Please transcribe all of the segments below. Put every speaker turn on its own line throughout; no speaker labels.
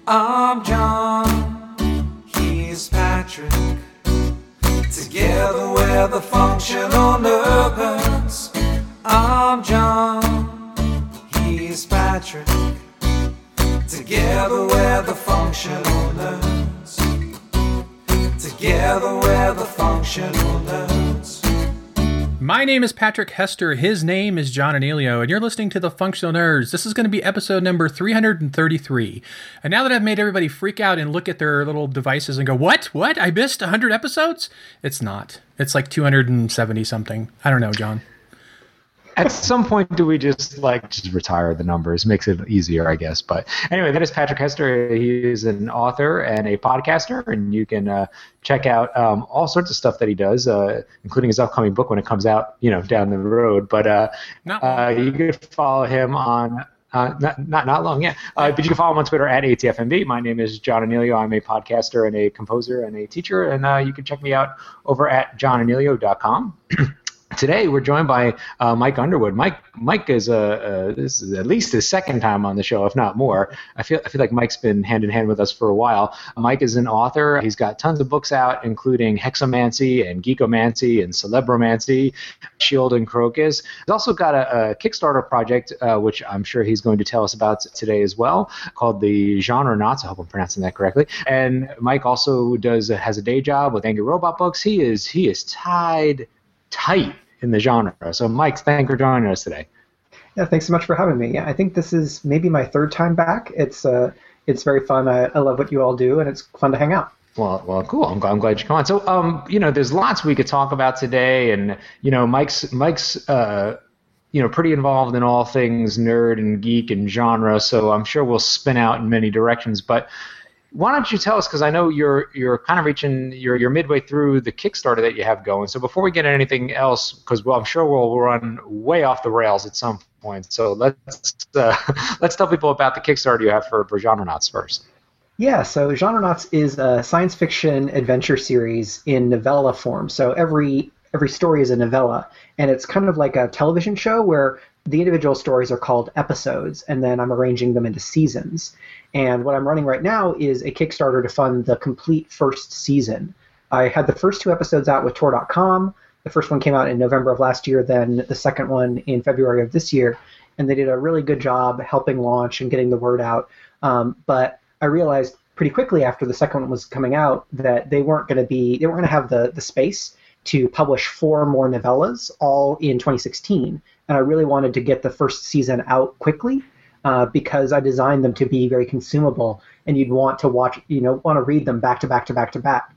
I'm John, he's Patrick. Together we're the functional nerds. I'm John, he's Patrick. Together we're the functional nerds. Together we're the functional nerds.
My name is Patrick Hester. His name is John Anelio, and you're listening to The Functional Nerds. This is going to be episode number 333. And now that I've made everybody freak out and look at their little devices and go, What? I missed 100 episodes? It's not. It's like 270 something. I don't know, John.
At some point, do we just retire the numbers? Makes it easier, I guess. But anyway, that is Patrick Hester. He is an author and a podcaster, and you can check out all sorts of stuff that he does, including his upcoming book when it comes out, down the road. But you can follow him on. Not long, yeah. But you can follow him on Twitter at ATFMB. My name is John Anelio. I'm a podcaster and a composer and a teacher, and you can check me out over at johnanelio.com. Today we're joined by Mike Underwood. Mike is this is at least his second time on the show, if not more. I feel like Mike's been hand in hand with us for a while. Mike is an author. He's got tons of books out, including Hexomancy and Geekomancy and Celebromancy, Shield and Crocus. He's also got a Kickstarter project, which I'm sure he's going to tell us about today as well, called the Genrenauts. I hope I'm pronouncing that correctly. And Mike also has a day job with Angry Robot Books. He is tied tight in the genre. So, Mike, thanks for joining us today.
Yeah, thanks so much for having me. Yeah, I think this is maybe my third time back. It's very fun. I love what you all do, and it's fun to hang out.
Well, cool. I'm glad you come on. So, there's lots we could talk about today, and Mike's pretty involved in all things nerd and geek and genre. So I'm sure we'll spin out in many directions, but. Why don't you tell us, because I know you're kind of you're midway through the Kickstarter that you have going. So before we get into anything else, because I'm sure we'll run way off the rails at some point. So let's tell people about the Kickstarter you have for Genrenauts first.
Yeah, so Genrenauts is a science fiction adventure series in novella form. So every story is a novella, and it's kind of like a television show where the individual stories are called episodes, and then I'm arranging them into seasons. And what I'm running right now is a Kickstarter to fund the complete first season. I had the first 2 episodes out with Tor.com. The first one came out in November of last year, then the second one in February of this year. And they did a really good job helping launch and getting the word out. But I realized pretty quickly after the second one was coming out that they weren't going to have the space to publish 4 more novellas all in 2016. And I really wanted to get the first season out quickly. Because I designed them to be very consumable, and you'd want to want to read them back to back to back to back.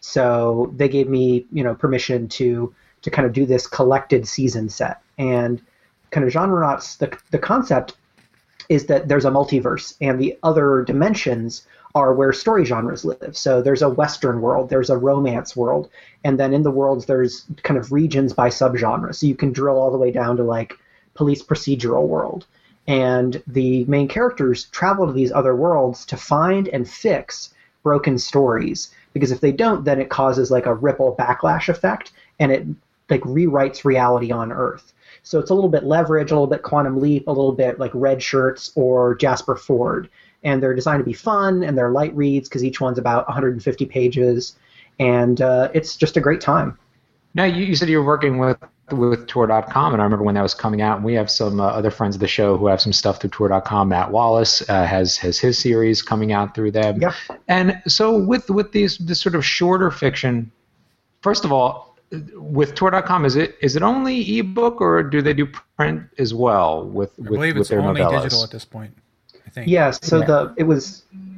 So they gave me, permission to kind of do this collected season set. And kind of Genrenauts, the concept is that there's a multiverse, and the other dimensions are where story genres live. So there's a Western world, there's a romance world, and then in the worlds there's kind of regions by subgenre. So you can drill all the way down to like police procedural world. And the main characters travel to these other worlds to find and fix broken stories. Because if they don't, then it causes like a ripple backlash effect, and it like rewrites reality on Earth. So it's a little bit Leverage, a little bit Quantum Leap, a little bit like Red Shirts or Jasper Fforde. And they're designed to be fun, and they're light reads because each one's about 150 pages. And it's just a great time.
Now, you said you were working with Tor.com, and I remember when that was coming out, and we have some other friends of the show who have some stuff through Tor.com. Matt Wallace has his series coming out through them.
Yep.
And so with this sort of shorter fiction, first of all, with Tor.com, is it only ebook, or do they do print as well with their novellas?
I believe it's only digital at this point, I think.
Yeah, so it was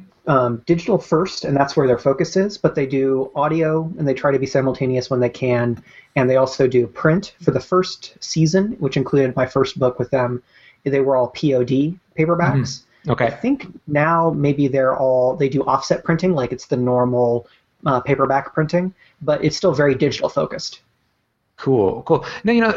digital first, and that's where their focus is, but they do audio, and they try to be simultaneous when they can, and they also do print for the first season, which included my first book with them. They were all POD paperbacks.
Mm-hmm. Okay.
I think now maybe they do offset printing, like it's the normal paperback printing, but it's still very digital focused.
Cool. Now,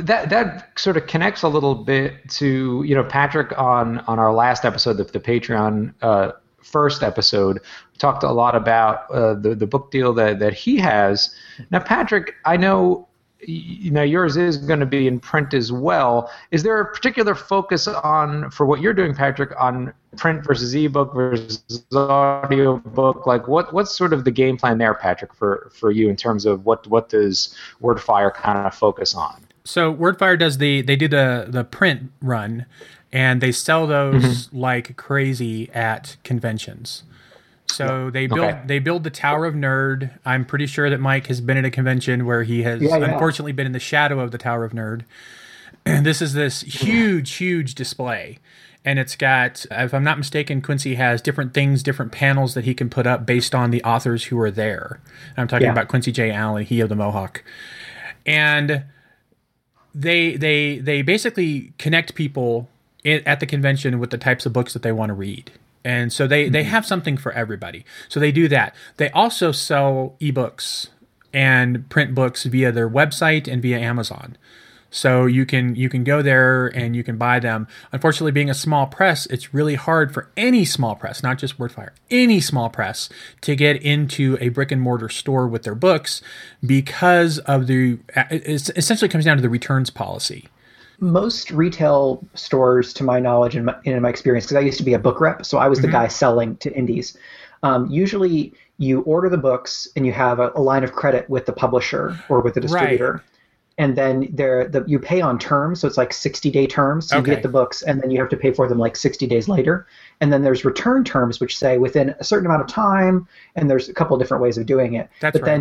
that sort of connects a little bit to, Patrick on our last episode, the Patreon first episode, talked a lot about the book deal that he has. Now, Patrick, I know yours is going to be in print as well. Is there a particular focus for what you're doing, Patrick, on print versus ebook versus audiobook? Like, what's sort of the game plan there, Patrick, for you in terms of what does WordFire kind of focus on?
So WordFire does they do the print run, and they sell those like crazy at conventions. So they build the Tower of Nerd. I'm pretty sure that Mike has been at a convention where he has unfortunately been in the shadow of the Tower of Nerd. And this is this huge display. And it's got, if I'm not mistaken, Quincy has different things, different panels that he can put up based on the authors who are there. And I'm talking about Quincy J. Allen, he of the Mohawk. And they basically connect people at the convention with the types of books that they want to read. And so they have something for everybody. So they do that. They also sell ebooks and print books via their website and via Amazon. So you can go there and you can buy them. Unfortunately, being a small press, it's really hard for any small press, not just WordFire, any small press to get into a brick and mortar store with their books because of it essentially comes down to the returns policy.
Most retail stores, to my knowledge and in my experience, because I used to be a book rep, so I was the guy selling to indies. Usually you order the books and you have a line of credit with the publisher or with the distributor. Right. And then you pay on terms, so it's like 60-day terms. So you get the books, and then you have to pay for them like 60 days later. And then there's return terms, which say within a certain amount of time, and there's a couple of different ways of doing it.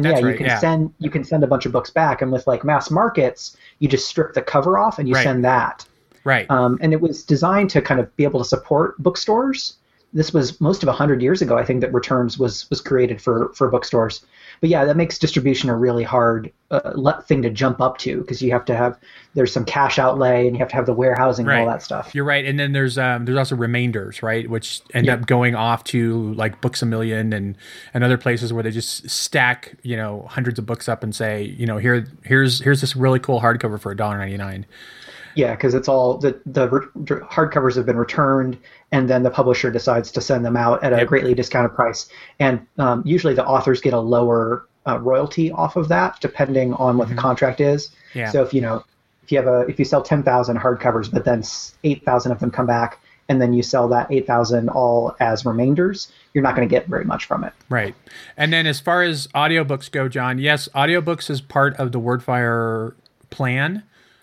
You can send a bunch of books back, and with like mass markets, you just strip the cover off and you send that.
Right.
And it was designed to kind of be able to support bookstores. This was most of 100 years ago, I think, that returns was created for bookstores. But yeah, that makes distribution a really hard thing to jump up to, because you have to there's some cash outlay and you have to have the warehousing and all that stuff.
You're right. And then there's also remainders, right, which end up going off to like Books A Million and other places where they just stack, hundreds of books up and say, here's this really cool hardcover for $1.99.
Yeah, because it's all the hardcovers have been returned, and then the publisher decides to send them out at a greatly discounted price. And usually the authors get a lower royalty off of that, depending on what the contract is. Yeah. So if you sell 10,000 hardcovers, but then 8,000 of them come back, and then you sell that 8,000 all as remainders, you're not going to get very much from it.
Right. And then as far as audiobooks go, John, yes, audiobooks is part of the WordFire plan.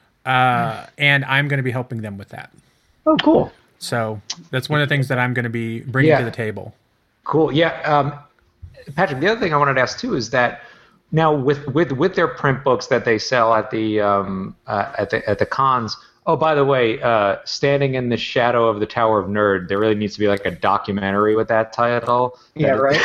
And I'm going to be helping them with that.
Oh, cool.
So that's one of the things that I'm going to be bringing to the table.
Cool. Yeah. Patrick, the other thing I wanted to ask too is that now with their print books that they sell at the cons. Oh, by the way, Standing in the Shadow of the Tower of Nerd, there really needs to be like a documentary with that title.
Yeah, right.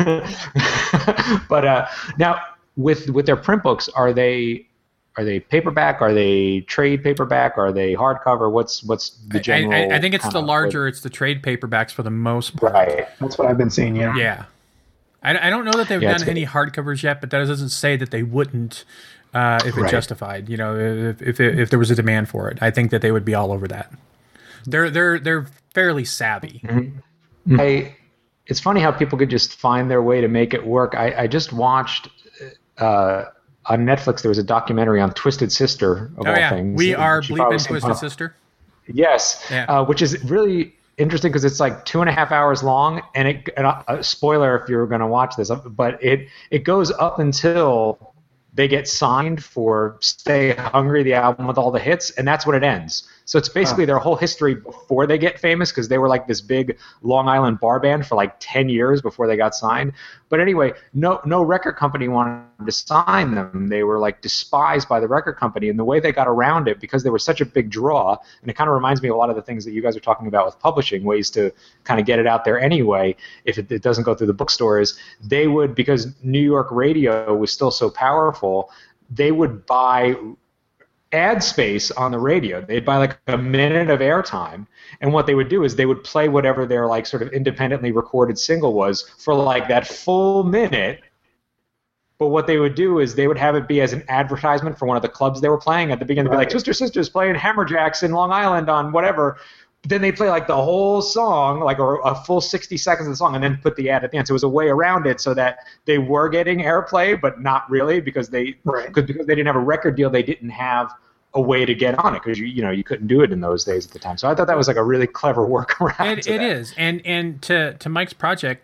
But now with their print books, are they paperback? Are they trade paperback? Are they hardcover? What's the general?
I think it's the larger. It's the trade paperbacks for the most part.
Right.
That's what I've been seeing. Yeah.
Yeah. I don't know that they've done any hardcovers yet, but that doesn't say that they wouldn't if it justified. If there was a demand for it, I think that they would be all over that. They're fairly savvy.
Mm-hmm. It's funny how people could just find their way to make it work. I just watched. On Netflix, there was a documentary on Twisted Sister, of all things.
We are bleeping Twisted Sister.
Yes, which is really interesting because it's like 2.5 hours long, and spoiler if you're going to watch this, but it goes up until they get signed for Stay Hungry, the album with all the hits, and that's when it ends. So it's basically their whole history before they get famous, because they were like this big Long Island bar band for like 10 years before they got signed. But anyway, no record company wanted to sign them. They were like despised by the record company, and the way they got around it, because they were such a big draw, and it kind of reminds me of a lot of the things that you guys are talking about with publishing, ways to kind of get it out there anyway if it doesn't go through the bookstores. They would, because New York radio was still so powerful, they would buy ad space on the radio. They'd buy like a minute of airtime, and what they would do is they would play whatever their like sort of independently recorded single was for like that full minute. But what they would do is they would have it be as an advertisement for one of the clubs they were playing. At the beginning, they'd be like, Twister Sisters playing Hammerjacks in Long Island on whatever. then they play like the whole song, like a full 60 seconds of the song, and then put the ad at the end. So it was a way around it so that they were getting airplay, but not really because they didn't have a record deal. They didn't have a way to get on it because you couldn't do it in those days at the time. So I thought that was like a really clever workaround.
It is, and to Mike's project,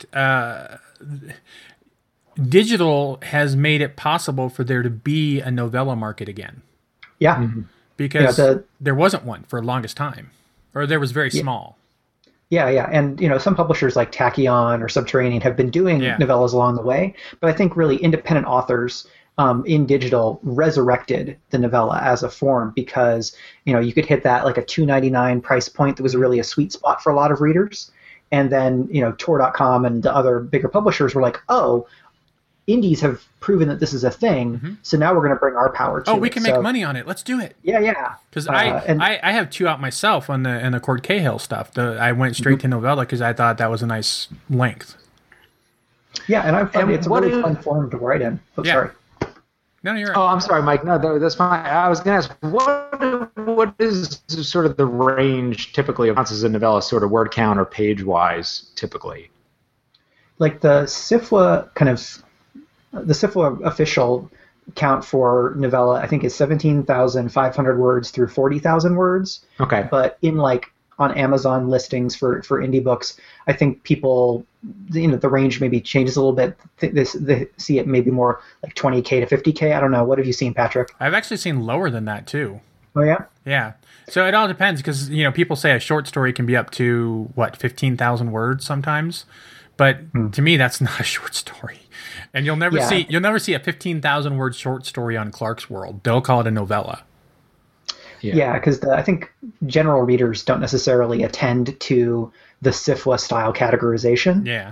digital has made it possible for there to be a novella market again.
Yeah,
because there wasn't one for the longest time. Or there was very small.
Yeah, and some publishers like Tachyon or Subterranean have been doing novellas along the way, but I think really independent authors in digital resurrected the novella as a form because you could hit that like a $2.99 price point that was really a sweet spot for a lot of readers, and then Tor.com and the other bigger publishers were like, oh, indies have proven that this is a thing, so now we're going to bring our power to it.
Oh, we can make money on it. Let's do it.
Yeah.
Because I have two out myself on the Cord Cahill stuff. I went straight to novella because I thought that was a nice length.
Yeah, and I find it's a really fun form to write in. Oh, sorry.
No, you're right.
Oh, I'm sorry, Mike. No, that's fine. I was going to ask, what is sort of the range typically of ounces in novella, sort of word count or page-wise, typically?
Like the SIFWA the SIFWA official count for novella, I think, is 17,500 words through 40,000 words.
Okay.
But on Amazon listings for indie books, I think people, the range maybe changes a little bit. They see it maybe more like 20K to 50K. I don't know. What have you seen, Patrick?
I've actually seen lower than that too.
Oh yeah.
Yeah. So it all depends because people say a short story can be up to 15,000 words sometimes, but to me that's not a short story. And you'll never see a 15,000 word short story on Clark's World. They'll call it a novella.
Yeah, because I think general readers don't necessarily attend to the SIFWA style categorization.
Yeah.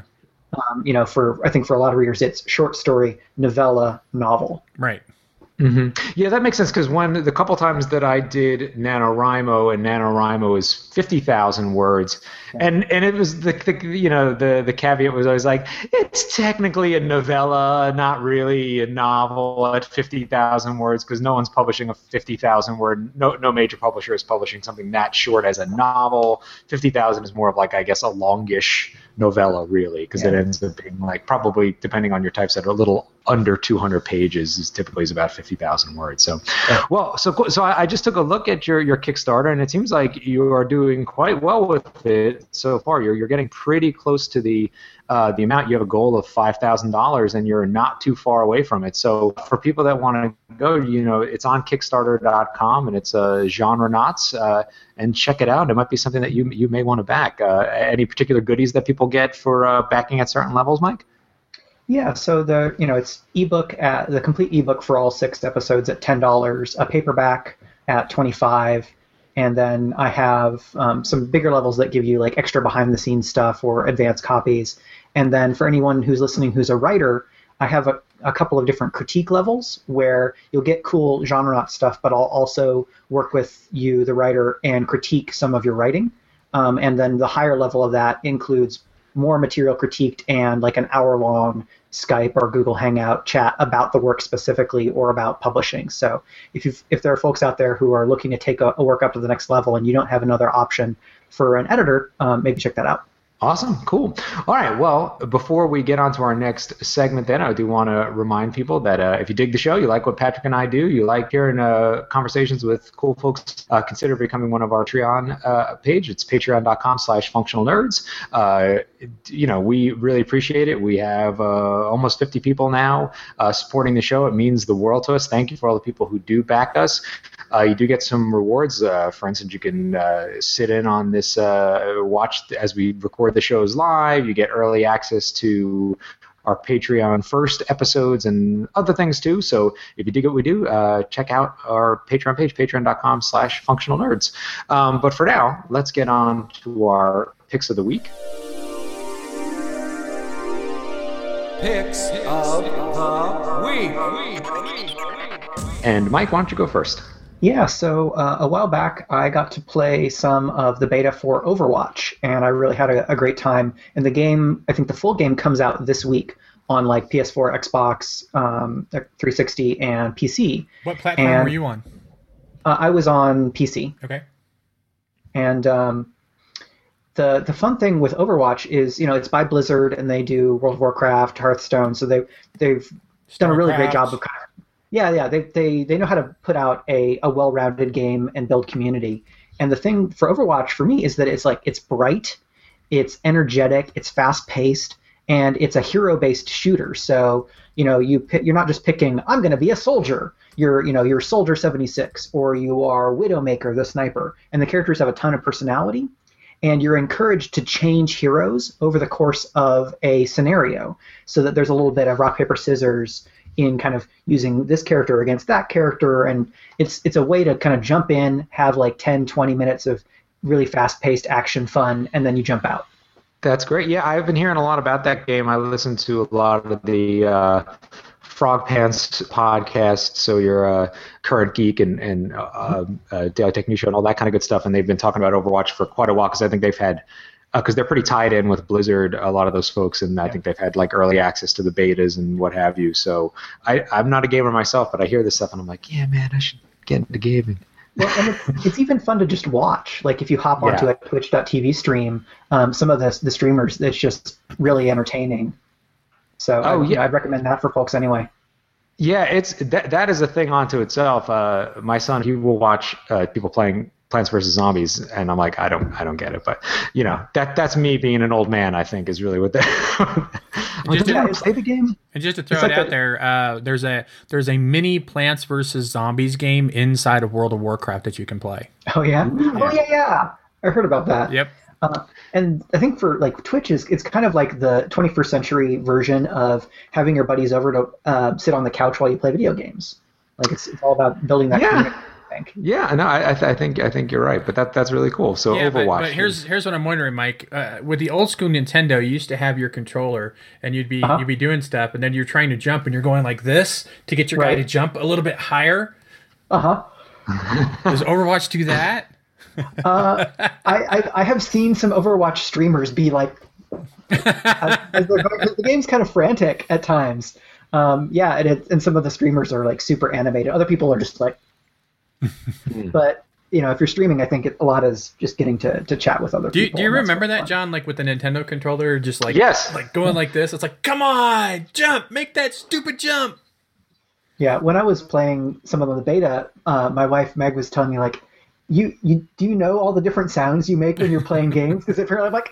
I think for a lot of readers, it's short story, novella, novel.
Right.
Mm-hmm. Yeah, that makes sense because the couple times that I did NaNoWriMo, and NaNoWriMo is 50,000 words, and it was the caveat was always like, it's technically a novella, not really a novel at 50,000 words because no one's publishing a 50,000 word. No major publisher is publishing something that short as a novel. 50,000 is more of like, I guess, a longish novella really because it ends up being like probably depending on your typeset a little under 200 pages is typically about 50,000 words. So, so I just took a look at your Kickstarter and it seems like you are doing quite well with it so far. You're getting pretty close to the amount. You have a goal of $5,000 and you're not too far away from it. So for people that want to go, it's on Kickstarter.com and it's Genrenauts, and check it out. It might be something that you may want to back. Any particular goodies that people get for backing at certain levels, Mike?
Yeah, so it's ebook at the complete ebook for all 6 episodes at $10, a paperback at $25, and then I have some bigger levels that give you like extra behind the scenes stuff or advanced copies. And then for anyone who's listening who's a writer, I have a couple of different critique levels where you'll get cool Genrenaut stuff, but I'll also work with you, the writer, and critique some of your writing. And then the higher level of that includes more material critiqued and like an hour-long Skype or Google Hangout chat about the work specifically or about publishing. So if there are folks out there who are looking to take a work up to the next level and you don't have another option for an editor, maybe check that out.
Awesome. Cool. All right. Well, before we get on to our next segment, then I do want to remind people that if you dig the show, you like what Patrick and I do, you like hearing conversations with cool folks, consider becoming one of our Patreon page. It's patreon.com/functionalnerds. We really appreciate it. We have almost 50 people now supporting the show. It means the world to us. Thank you for all the people who do back us. You do get some rewards. For instance, you can sit in on this, watch as we record the shows live. You get early access to our Patreon first episodes and other things too. So if you dig what we do, check out our Patreon page, patreon.com/functionalnerds. But for now, let's get on to our picks of the week.
Picks of the week.
And Mike, why don't you go first?
Yeah, so a while back I got to play some of the beta for Overwatch, and I really had a great time. And the game, I think the full game comes out this week on like PS4, Xbox, 360, and PC.
What platform were you on?
I was on PC.
Okay.
And the fun thing with Overwatch is, it's by Blizzard and they do World of Warcraft, Hearthstone, so they've done a really great job of kind of, they know how to put out a well-rounded game and build community. And the thing for Overwatch for me is that it's bright, it's energetic, it's fast-paced, and it's a hero-based shooter. So you're not just picking, I'm going to be a soldier. You're Soldier 76, or you are Widowmaker, the sniper, and the characters have a ton of personality. And you're encouraged to change heroes over the course of a scenario, so that there's a little bit of rock, paper, scissors in kind of using this character against that character. And it's a way to kind of jump in, have like 10, 20 minutes of really fast-paced action fun, and then you jump out.
That's great. Yeah, I've been hearing a lot about that game. I listened to a lot of the Frog Pants podcast, so you're a Current Geek and Daily Tech News Show and all that kind of good stuff, and they've been talking about Overwatch for quite a while, because I think they've had, because they're pretty tied in with Blizzard, a lot of those folks, and I think they've had like early access to the betas and what have you. So I'm not a gamer myself, but I hear this stuff and I'm like, yeah, man, I should get into gaming.
Well, and it's even fun to just watch. Like if you hop onto a Twitch.tv stream, some of the streamers, it's just really entertaining. So I'd recommend that for folks anyway.
Yeah, it's that is a thing onto itself. My son, he will watch people playing Plants vs. Zombies, and I'm like, I don't get it, but that's me being an old man, I think, is really what that. Play the game.
And just to throw it out there, there's a mini Plants vs. Zombies game inside of World of Warcraft that you can play.
Oh yeah, yeah. I heard about that.
Yep.
And I think for like Twitch it's kind of like the 21st century version of having your buddies over to sit on the couch while you play video games. Like it's all about building that community, I think.
Yeah, no, I think you're right, but that's really cool. So Overwatch.
But here's what I'm wondering, Mike. With the old school Nintendo, you used to have your controller and you'd be doing stuff, and then you're trying to jump and you're going like this to get your guy to jump a little bit higher. Does Overwatch do that?
I have seen some Overwatch streamers be like, as they're going, the game's kind of frantic at times. And some of the streamers are like super animated. Other people are just like, but if you're streaming, I think a lot is just getting to chat with other people.
Do you remember that, John? Like with the Nintendo controller, just like like going like this. It's like, come on, jump, make that stupid jump.
Yeah, when I was playing some of the beta, my wife Meg was telling me like, do you know all the different sounds you make when you're playing games? Because apparently I'm like,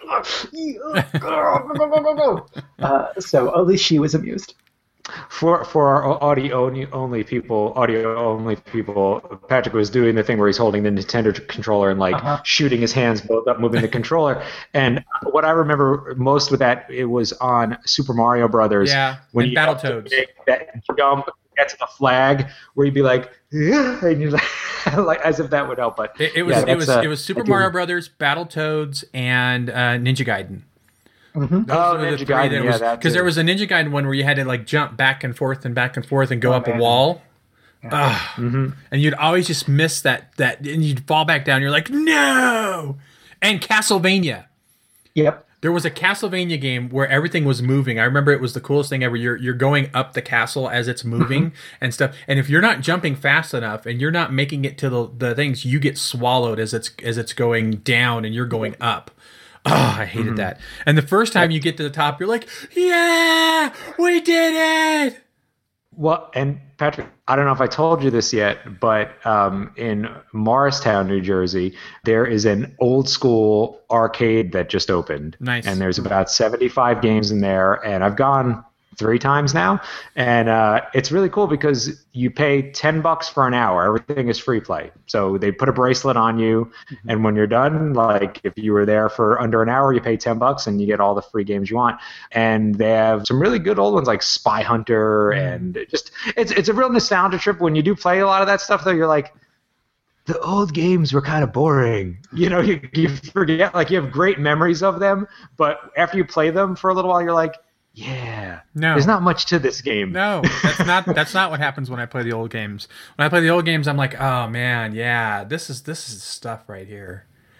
so at least she was amused.
For our audio only people, Patrick was doing the thing where he's holding the Nintendo controller and like shooting his hands both up, moving the controller. And what I remember most with that, it was on Super Mario Brothers.
Yeah,
when
and
you
Battletoads.
That jump, get to the flag, where you'd be like, and you're like as if that would help. But
it was Super Mario Brothers, Battletoads, and Ninja Gaiden.
Mm-hmm. Ninja Gaiden,
because there was a Ninja Gaiden one where you had to like jump back and forth and go up a wall. Yeah. And you'd always just miss that, and you'd fall back down. You're like, no! And Castlevania.
Yep.
There was a Castlevania game where everything was moving. I remember it was the coolest thing ever. You're going up the castle as it's moving and stuff. And if you're not jumping fast enough and you're not making it to the things, you get swallowed as it's going down and you're going up. Oh, I hated that. And the first time you get to the top, you're like, yeah, we did it.
Well, and Patrick, I don't know if I told you this yet, but in Morristown, New Jersey, there is an old school arcade that just opened.
Nice.
And there's about 75 games in there, and I've gone 3 times now, and it's really cool because you pay $10 for an hour. Everything is free play. So they put a bracelet on you, and when you're done, like if you were there for under an hour, you pay $10 and you get all the free games you want. And they have some really good old ones like Spy Hunter, and it's a real nostalgia trip. When you do play a lot of that stuff, though, you're like, the old games were kind of boring. You forget, like you have great memories of them, but after you play them for a little while, you're like, yeah. No. There's not much to this game.
No, that's not what happens when I play the old games. When I play the old games, I'm like, oh man, yeah, this is stuff right here.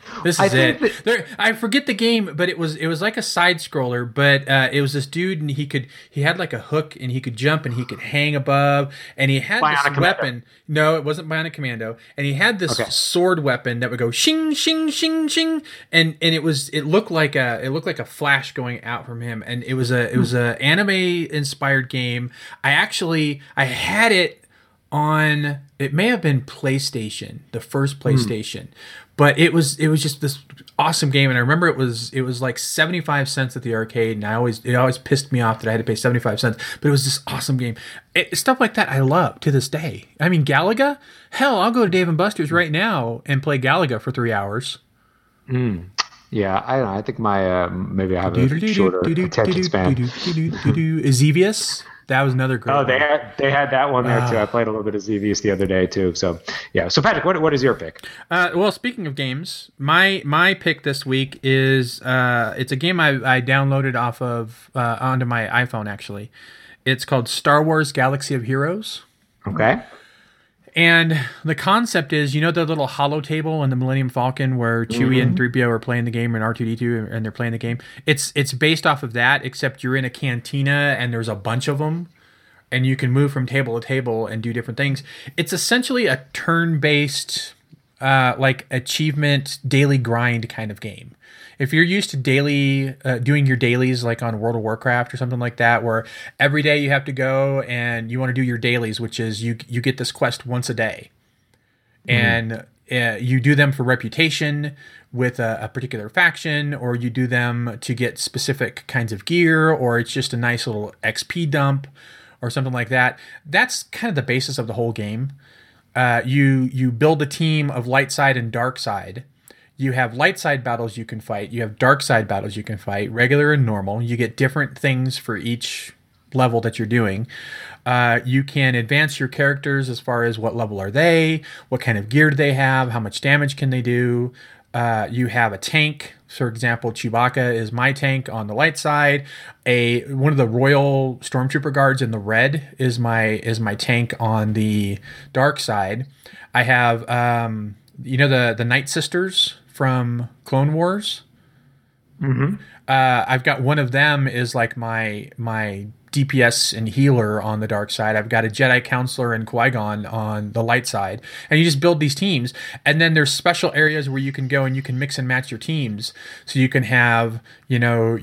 This is it. I forget the game, but it was like a side scroller, but it was this dude, and he had like a hook, and he could jump, and he could hang above, and he had this weapon. No, it wasn't Bionic Commando, and he had this sword weapon that would go shing shing shing shing, and it looked like a flash going out from him, and it was a anime inspired game. I had it on, it may have been PlayStation, the first PlayStation. But it was just this awesome game, and I remember it was like 75 cents at the arcade, and it always pissed me off that I had to pay 75 cents. But it was this awesome game. Stuff like that I love to this day. I mean, Galaga, hell, I'll go to Dave and Buster's right now and play Galaga for 3 hours.
Yeah, I don't know. I think my maybe I have a shorter attention span.
Xevious. That was another great one.
They had that one there too. I played a little bit of Xevious the other day too. So yeah. So Patrick, what is your pick?
Well, speaking of games, my pick this week is it's a game I downloaded off of onto my iPhone actually. It's called Star Wars Galaxy of Heroes.
Okay.
And the concept is, the little holo table in the Millennium Falcon where Chewie and 3PO are playing the game and R2-D2 and they're playing the game. It's based off of that, except you're in a cantina and there's a bunch of them and you can move from table to table and do different things. It's essentially a turn-based, like achievement, daily grind kind of game. If you're used to doing your dailies like on World of Warcraft or something like that, where every day you have to go and you want to do your dailies, which is you get this quest once a day. And you do them for reputation with a particular faction, or you do them to get specific kinds of gear, or it's just a nice little XP dump or something like that. That's kind of the basis of the whole game. You build a team of light side and dark side. You have light side battles you can fight. You have dark side battles you can fight, regular and normal. You get different things for each level that you're doing. You can advance your characters as far as what level are they, what kind of gear do they have, how much damage can they do. You have a tank. For example, Chewbacca is my tank on the light side. One of the Royal Stormtrooper guards in the red is my tank on the dark side. I have the Night Sisters from Clone Wars. I've got one of them is like my DPS and healer on the dark side. I've got a Jedi Counselor and Qui-Gon on the light side. And you just build these teams. And then there's special areas where you can go and you can mix and match your teams. So you can have, your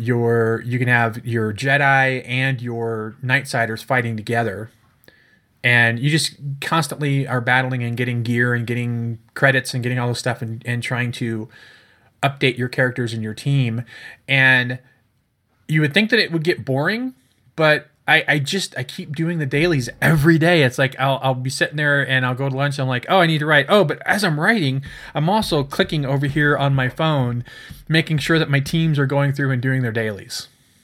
Jedi and your Nightsiders fighting together. And you just constantly are battling and getting gear and getting credits and getting all this stuff and trying to update your characters and your team. And you would think that it would get boring, but I keep doing the dailies every day. It's like I'll be sitting there and I'll go to lunch and I'm like, oh, I need to write. Oh, but as I'm writing, I'm also clicking over here on my phone, making sure that my teams are going through and doing their dailies.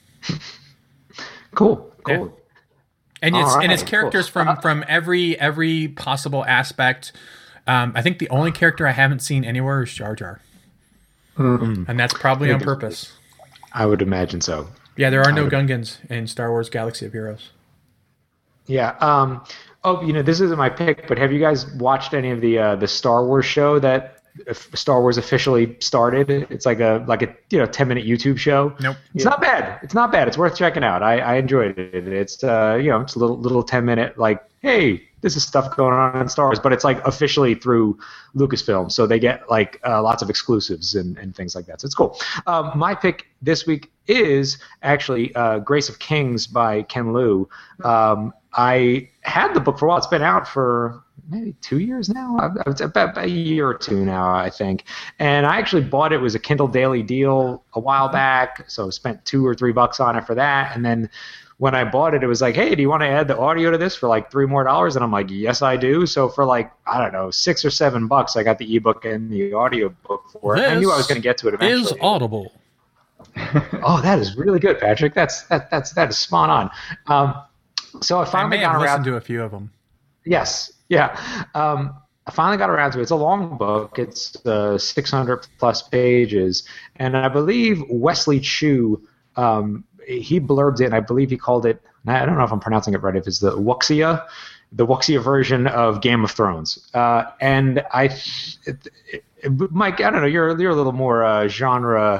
Cool.
Yeah. And it's characters from every possible aspect. I think the only character I haven't seen anywhere is Jar Jar. And that's probably on purpose.
I would imagine so.
Yeah, there are no Gungans in Star Wars Galaxy of Heroes.
Yeah. This isn't my pick, but have you guys watched any of the Star Wars show that Star Wars officially started? It's like a 10-minute YouTube show.
Nope.
It's not bad. It's worth checking out. I enjoyed it. It's it's a little 10-minute like, hey, this is stuff going on in Star Wars, but it's like officially through Lucasfilm, so they get like lots of exclusives and things like that. So it's cool. My pick this week is actually Grace of Kings by Ken Liu. I had the book for a while. It's been out for maybe 2 years now. It's about a year or two now, I think. And I actually bought it. It was a Kindle Daily deal a while back, so spent $2 or $3 on it for that. And then when I bought it, it was like, hey, do you want to add the audio to this for like $3 more? And I'm like, yes, I do. So for like, I don't know, $6 or $7, I got the ebook and the audio book for it. I knew I was going to get to it eventually.
Is Audible.
Oh, that is really good, Patrick. That is spot on. So I finally got around.
Listened to a few of them.
Yes, yeah. I finally got around to it. It's a long book. It's 600 plus pages, and I believe Wesley Chu, he blurbed it. And I believe he called it. I don't know if I'm pronouncing it right. If it's the Wuxia version of Game of Thrones. And Mike, I don't know. You're a little more genre,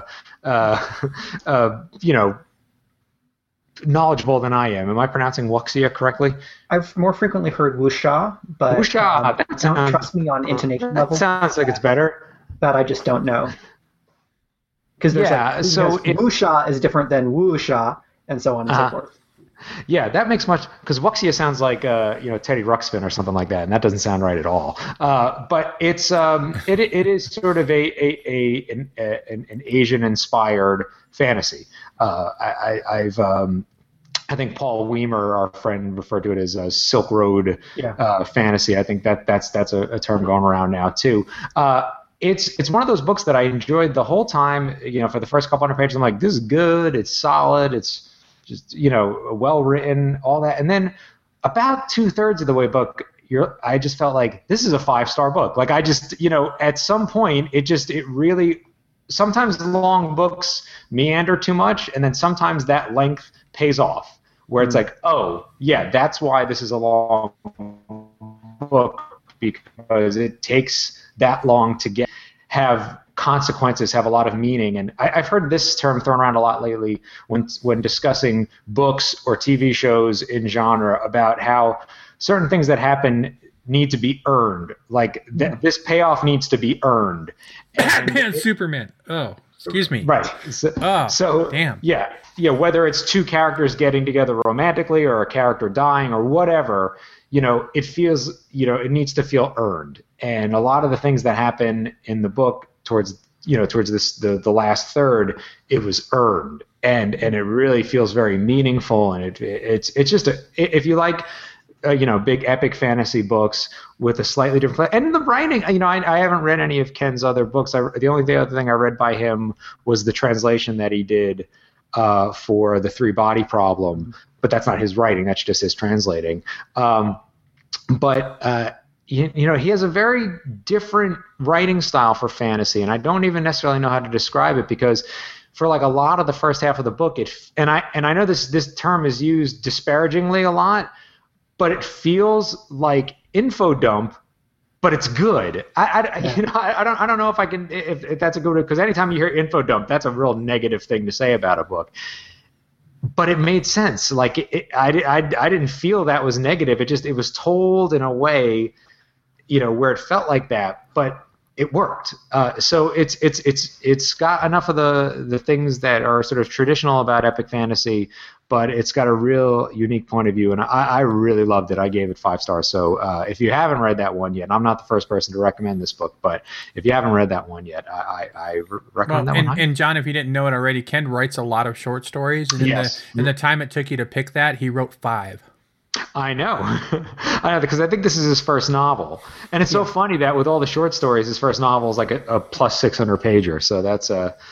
knowledgeable than I am. Am I pronouncing wuxia correctly?
I've more frequently heard wuxia, but don't trust me on intonation level.
Sounds like it's better.
That I just don't know. Because wuxia is different than wuxia, and so on and so forth.
Yeah, that makes much, because wuxia sounds like Teddy Ruxpin or something like that, and that doesn't sound right at all. But it's it is sort of an Asian inspired fantasy. I think Paul Weimer, our friend, referred to it as Silk Road fantasy. I think that's a term going around now too. It's one of those books that I enjoyed the whole time. For the first couple hundred pages, I'm like, this is good. It's solid. It's just well written, all that. And then about 2/3 of the way book, I just felt like this is a 5-star book. Like I just at some point it really. Sometimes long books meander too much, and then sometimes that length pays off, where it's like, oh, yeah, that's why this is a long book, because it takes that long to have consequences, have a lot of meaning. And I've heard this term thrown around a lot lately when discussing books or TV shows in genre about how certain things that happen need to be earned. Like this payoff needs to be earned.
Batman, Superman. Oh, excuse me.
Right. So
damn.
Yeah. Whether it's two characters getting together romantically or a character dying or whatever, it feels, it needs to feel earned. And a lot of the things that happen in the book towards this the last third, it was earned, and it really feels very meaningful. And it's just if you like. Big epic fantasy books with a slightly different, and the writing. I haven't read any of Ken's other books. The other thing I read by him was the translation that he did for The Three Body Problem, but that's not his writing. That's just his translating. But he has a very different writing style for fantasy, and I don't even necessarily know how to describe it, because for like a lot of the first half of the book, and I know this term is used disparagingly a lot. But it feels like info dump, but it's good. I don't know if I can if that's a good, because anytime you hear info dump, that's a real negative thing to say about a book. But it made sense. Like I didn't feel that was negative. It was told in a way, where it felt like that, but it worked. So it's got enough of the things that are sort of traditional about epic fantasy, but it's got a real unique point of view, and I really loved it. I gave it 5 stars. So if you haven't read that one yet, and I'm not the first person to recommend this book, but if you haven't read that one yet, I recommend that one.
And John, if you didn't know it already, Ken writes a lot of short stories, and in the time it took you to pick that, he wrote 5.
I know, because I think this is his first novel, and it's so funny that with all the short stories, his first novel is like a plus 600 pager. So that's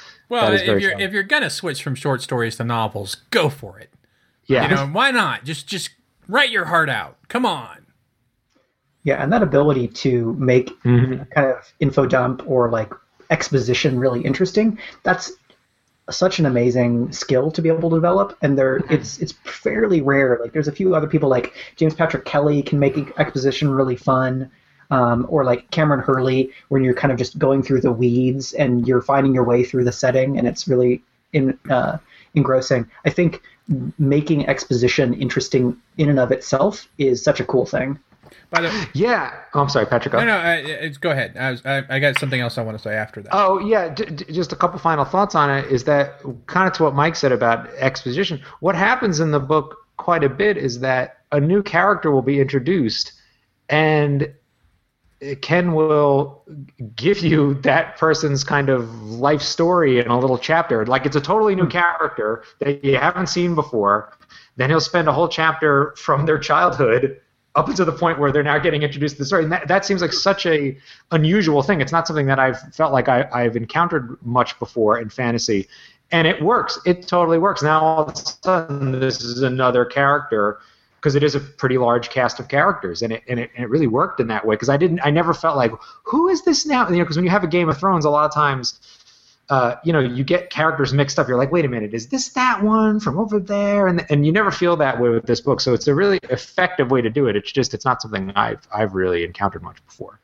if you're gonna switch from short stories to novels, go for it.
Yeah,
why not? Just write your heart out. Come on.
Yeah, and that ability to make kind of info dump or like exposition really interesting, that's such an amazing skill to be able to develop, and it's fairly rare. Like there's a few other people like James Patrick Kelly can make exposition really fun, or like Cameron Hurley, when you're kind of just going through the weeds and you're finding your way through the setting, and it's really engrossing. I think making exposition interesting in and of itself is such a cool thing.
By the way,
I'm sorry, Patrick.
No, go ahead. I got something else I want to say after that.
Oh, yeah, just a couple final thoughts on it is that kind of to what Mike said about exposition. What happens in the book quite a bit is that a new character will be introduced, and Ken will give you that person's kind of life story in a little chapter. Like it's a totally new character that you haven't seen before. Then he'll spend a whole chapter from their childhood up until the point where they're now getting introduced to the story. And that seems like such a unusual thing. It's not something that I've felt like I've encountered much before in fantasy. And it works. It totally works. Now all of a sudden this is another character, because it is a pretty large cast of characters, and it really worked in that way. Because I never felt like, who is this now? Because when you have a Game of Thrones, a lot of times, you get characters mixed up. You're like, wait a minute, is this that one from over there? And you never feel that way with this book. So it's a really effective way to do it. It's not something I've really encountered much before.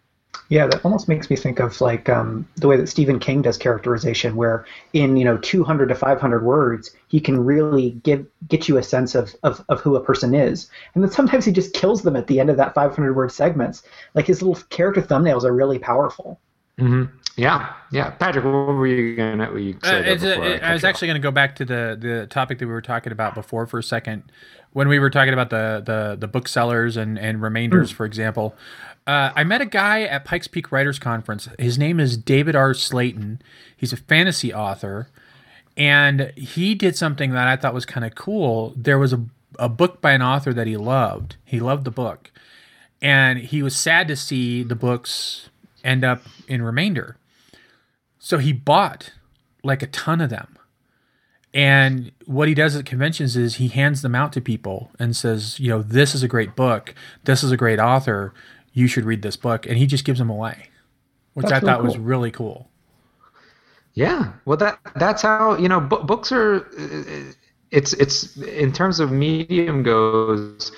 Yeah, that almost makes me think of like the way that Stephen King does characterization, where in 200 to 500 words he can really get you a sense of who a person is, and then sometimes he just kills them at the end of that 500 word segments. Like his little character thumbnails are really powerful.
Mm-hmm. Yeah. Patrick, what were you gonna say?
I was actually going to go back to the topic that we were talking about before for a second, when we were talking about the booksellers and remainders, for example. I met a guy at Pikes Peak Writers Conference. His name is David R. Slayton. He's a fantasy author, and he did something that I thought was kind of cool. There was a book by an author that he loved. He loved the book, and he was sad to see the books end up in remainder. So he bought like a ton of them. And what he does at conventions is he hands them out to people and says, this is a great book. This is a great author. You should read this book. And he just gives them away, which I thought was really cool.
Yeah. Well, that's how, books are, it's in terms of medium goes,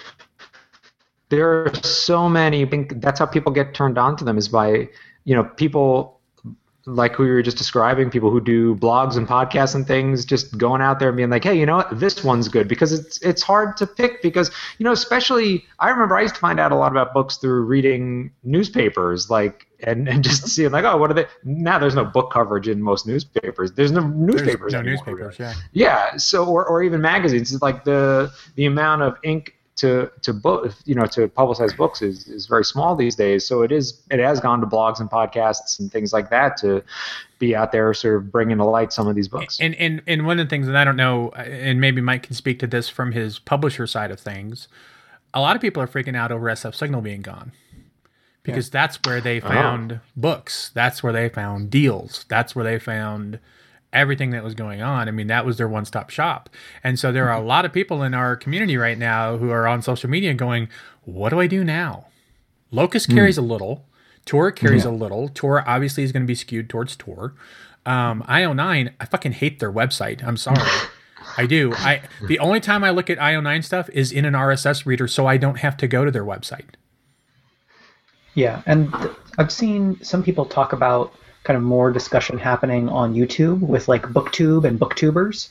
there are so many. I think that's how people get turned on to them, is by, people like we were just describing, people who do blogs and podcasts and things, just going out there and being like, hey, you know what, this one's good, because it's hard to pick, because, especially I remember I used to find out a lot about books through reading newspapers, like, and just seeing like, oh, what are they? Now there's no book coverage in most newspapers. There's no newspapers.
There's no
anymore,
newspapers,
really.
yeah.
Yeah. So, or even magazines. It's like the amount of ink to publicize books is very small these days. So it has gone to blogs and podcasts and things like that to be out there sort of bringing to light some of these books.
And one of the things that I don't know, and maybe Mike can speak to this from his publisher side of things, a lot of people are freaking out over SF Signal being gone, because that's where they found books. That's where they found deals. That's where they found everything that was going on. I mean, that was their one-stop shop. And so there are a lot of people in our community right now who are on social media going, what do I do now? Locust carries a little. Tor carries a little. Tor obviously is going to be skewed towards Tor. IO9, I fucking hate their website. I'm sorry. I do. The only time I look at IO9 stuff is in an RSS reader, so I don't have to go to their website.
Yeah, and I've seen some people talk about kind of more discussion happening on YouTube with like BookTube and BookTubers.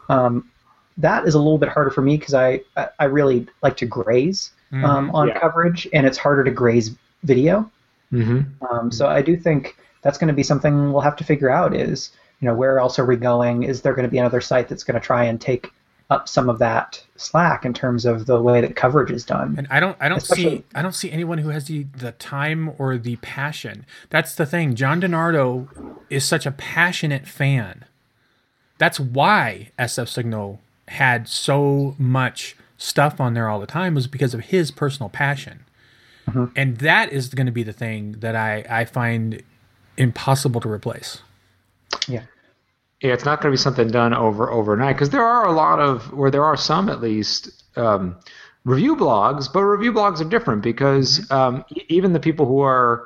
That is a little bit harder for me, because I really like to graze on coverage, and it's harder to graze video. So I do think that's going to be something we'll have to figure out, is, where else are we going? Is there going to be another site that's going to try and take up some of that slack in terms of the way that coverage is done?
And I don't see anyone who has the time or the passion. That's the thing. John DiNardo is such a passionate fan. That's why SF Signal had so much stuff on there all the time, was because of his personal passion. And that is going to be the thing that I find impossible to replace.
Yeah, it's not going to be something done overnight, because there are some at least review blogs, but review blogs are different, because even the people who are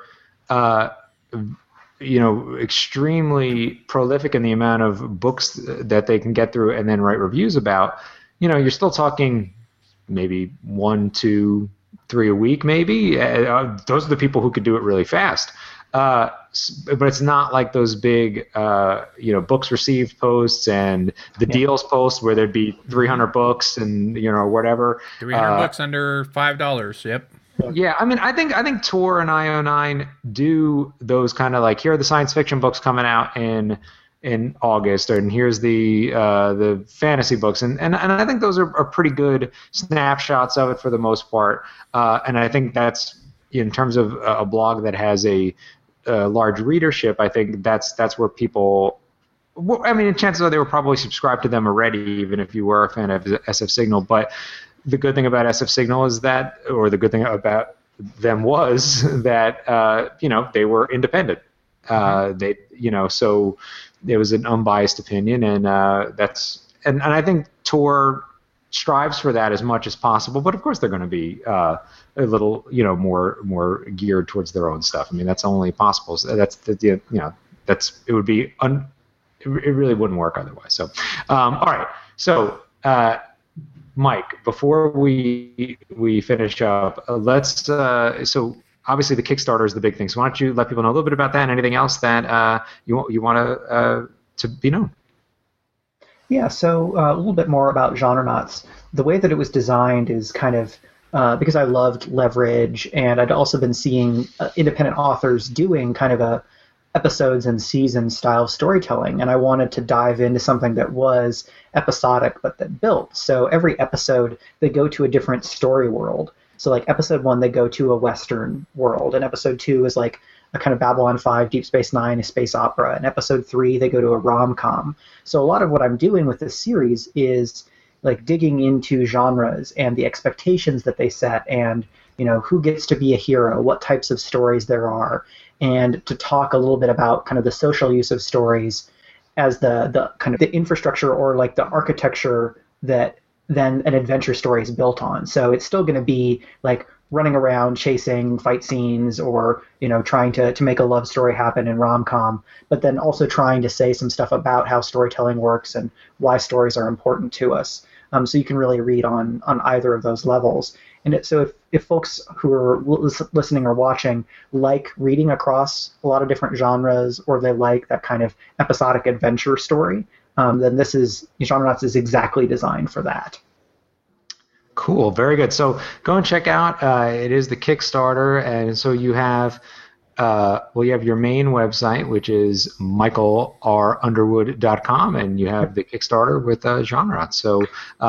extremely prolific in the amount of books that they can get through and then write reviews about, you're still talking maybe 1, 2, 3 a week, maybe. Those are the people who could do it really fast. But it's not like those big, books received posts and the deals posts where there'd be 300 books and, whatever.
300 books under $5. Yep.
Yeah, I mean, I think Tor and IO9 do those kind of like, here are the science fiction books coming out in August, and here's the fantasy books, and I think those are pretty good snapshots of it for the most part. And I think that's, in terms of a blog that has a large readership, I think that's where people. I mean, chances are they were probably subscribed to them already, even if you were a fan of SF Signal. But the good thing about SF Signal is that, or the good thing about them was that they were independent. They so it was an unbiased opinion, and that's and I think Tor strives for that as much as possible. But of course, they're going to be a little more geared towards their own stuff. I mean, that's only possible. So that's it would be it really wouldn't work otherwise. So all right, so. Mike, before we finish up, let's. So obviously the Kickstarter is the big thing. So why don't you let people know a little bit about that and anything else that you want to be known?
Yeah, so a little bit more about Genrenauts. The way that it was designed is kind of because I loved Leverage, and I'd also been seeing independent authors doing kind of a episodes and season style storytelling, and I wanted to dive into something that was episodic but that built. So every episode they go to a different story world. So like episode 1 they go to a Western world, and episode 2 is like a kind of Babylon 5, Deep Space Nine, a space opera, and episode 3 they go to a rom-com. So a lot of what I'm doing with this series is like digging into genres and the expectations that they set, and who gets to be a hero, what types of stories there are, and to talk a little bit about kind of the social use of stories as the kind of the infrastructure or like the architecture that then an adventure story is built on. So it's still going to be like running around chasing fight scenes or trying to make a love story happen in rom-com, but then also trying to say some stuff about how storytelling works and why stories are important to us. So you can really read on either of those levels. And so if folks who are listening or watching like reading across a lot of different genres, or they like that kind of episodic adventure story, then Genrenauts is exactly designed for that.
Cool, very good. So go and check out. It is the Kickstarter, and so you have you have your main website, which is michaelrunderwood.com, and you have the Kickstarter with Genrenauts. So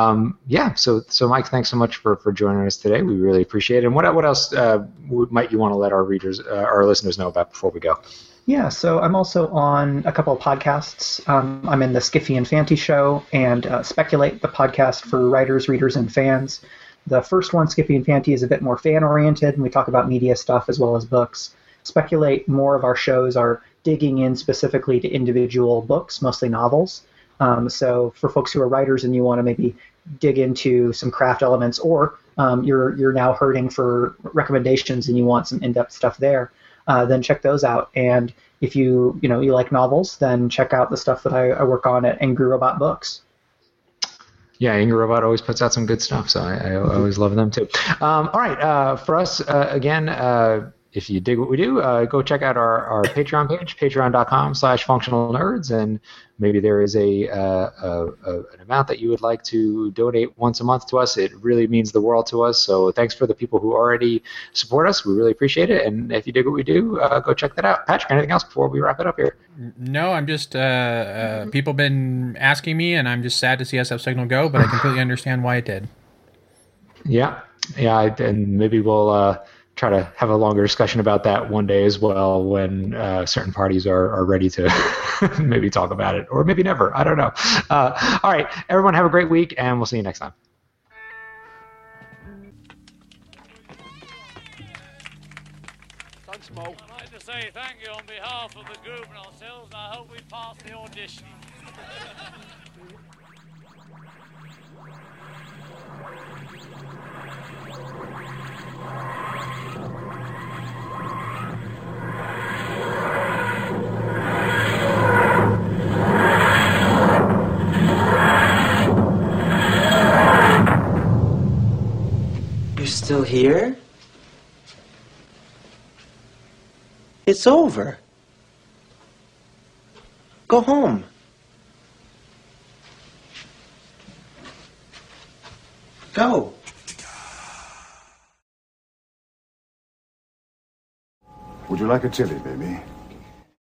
so Mike, thanks so much for joining us today. We really appreciate it. And what else might you want to let our readers, our listeners know about before we go?
Yeah, so I'm also on a couple of podcasts. I'm in the Skiffy and Fanty Show and Speculate, the podcast for writers, readers, and fans. The first one, Skiffy and Fanty, is a bit more fan-oriented, and we talk about media stuff as well as books. Speculate, more of our shows are digging in specifically to individual books, mostly novels. So for folks who are writers and you want to maybe dig into some craft elements, or you're now hurting for recommendations and you want some in-depth stuff there, then check those out. And if you like novels, then check out the stuff that I work on at Angry Robot Books.
Yeah, Angry Robot always puts out some good stuff, so I always love them too. All right, for us, again, if you dig what we do, go check out our Patreon page, patreon.com/functionalnerds, and maybe there is an amount that you would like to donate once a month to us. It really means the world to us, so thanks for the people who already support us. We really appreciate it, and if you dig what we do, go check that out. Patrick, anything else before we wrap it up here?
No, I'm just, people been asking me, and I'm just sad to see SF Signal go, but I completely understand why it did.
Yeah, and maybe we'll try to have a longer discussion about that one day as well, when certain parties are ready to maybe talk about it, or maybe never. I don't know. All right, everyone, have a great week, and we'll see you next time.
Thanks, Mo. I'd like to say thank you on behalf of the group and ourselves, and I hope we pass the audition.
You're still here? It's over. Go home. Go.
Would you like a chili, baby?